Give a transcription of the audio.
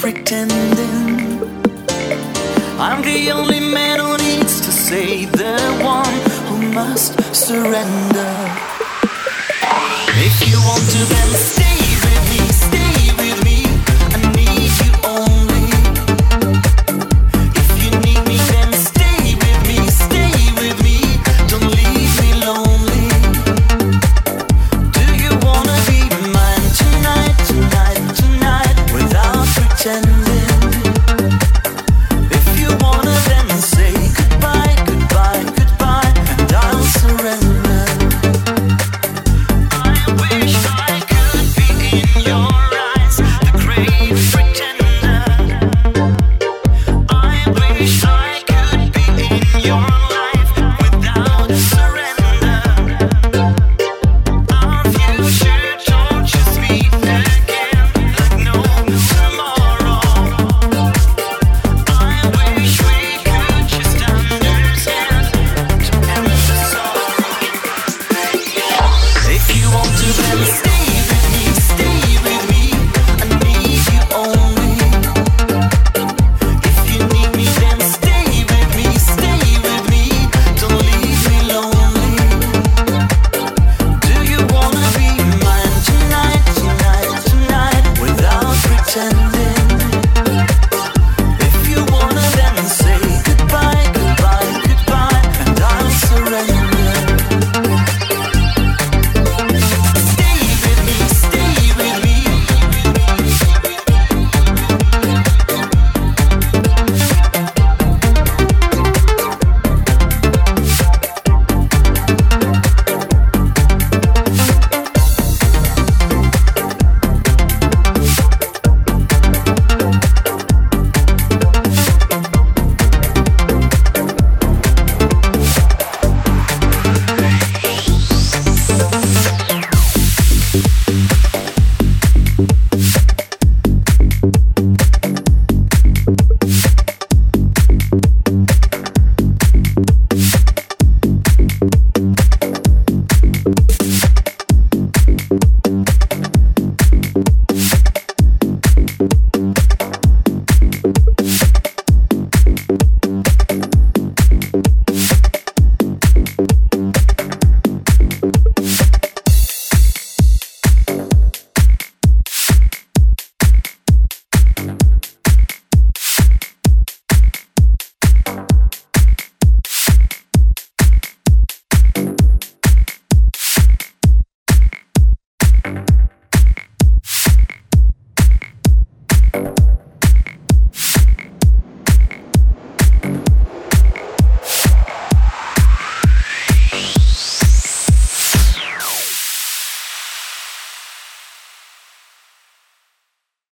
pretending. I'm the only man who needs to say the one who must surrender. If you want to, then stay with me, stay with me. I need you only. If you need me, then stay with me, stay with me. Don't leave me lonely. Do you wanna be mine tonight, tonight, tonight, without pretending? If you wanna, then say goodbye, goodbye, goodbye, and I'll surrender. I wish I could be in your eyes, the great pretender.